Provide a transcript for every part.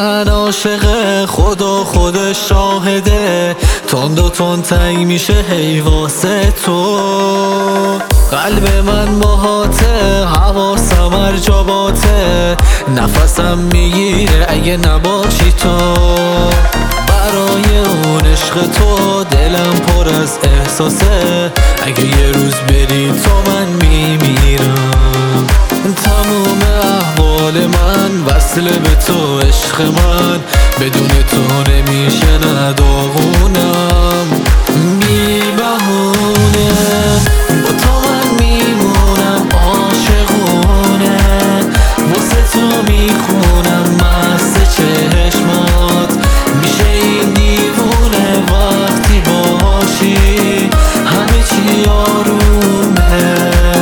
من عاشق خدا، خودش شاهده، تند و تند تنگ میشه حیواسه تو. قلب من باهاته، حواسم ارجاباته، نفسم میگیره اگه نباشی تو. برای اون عشق تو دلم پر از احساسه، اگه یه روز بری تو من میمیرم. تموم احوال من وصل به تو عشق من، بدون تو نمیشه نداغونم. بی بهونه با تو من میمونم، عاشقونه واسه تو میخونم مست چشمات، میشه این دیوونه وقتی باشی همه چی آرومه.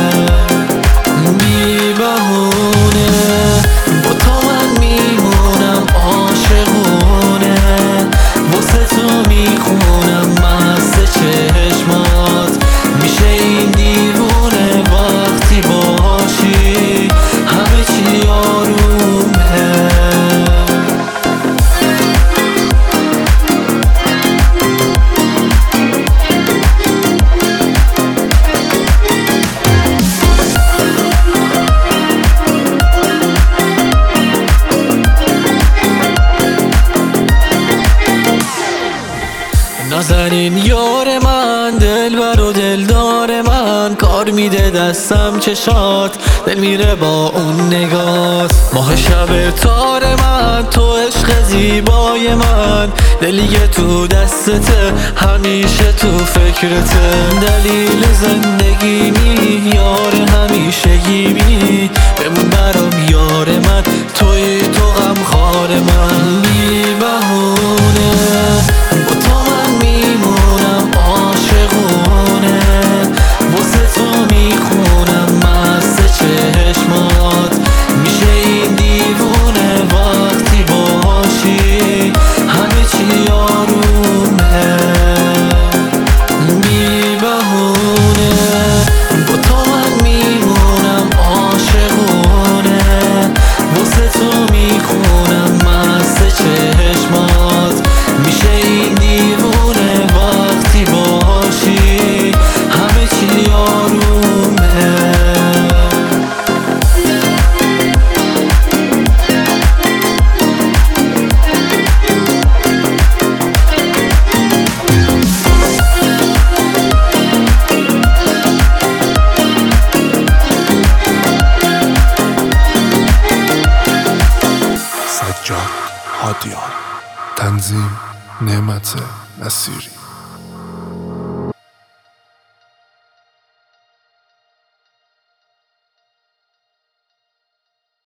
بی بهونه با تو من میمونم، عاشقونه واسه تو میخونم مست چشمات، میشه این دیوونه وقتی باشی همه چی آرومه. نازنین یار من، دلبر و دلدار من، کار میده دستم چشات، دل میره با اون نگات. ماه شب تار من، تو عشق زیبای من، دلیه تو دستته همیشه تو فکرته. دلیل زندگیمی یار همیشگیمی، بمون برام یار من، توی تو غمخوار من. بی بهونه با تو من میمونم، عاشقونه واسه تو میخونم مست چشمات، میشه این دیوونه وقتی باشی همه چی آرومه. بی بهونه با تو من میمونم، عاشقونه واسه تو میخونم مست چشمات، میشه این دیوونه وقتی باشی همه چی آرومه. سجاد هادیان، تنظیم نعمت نصیری.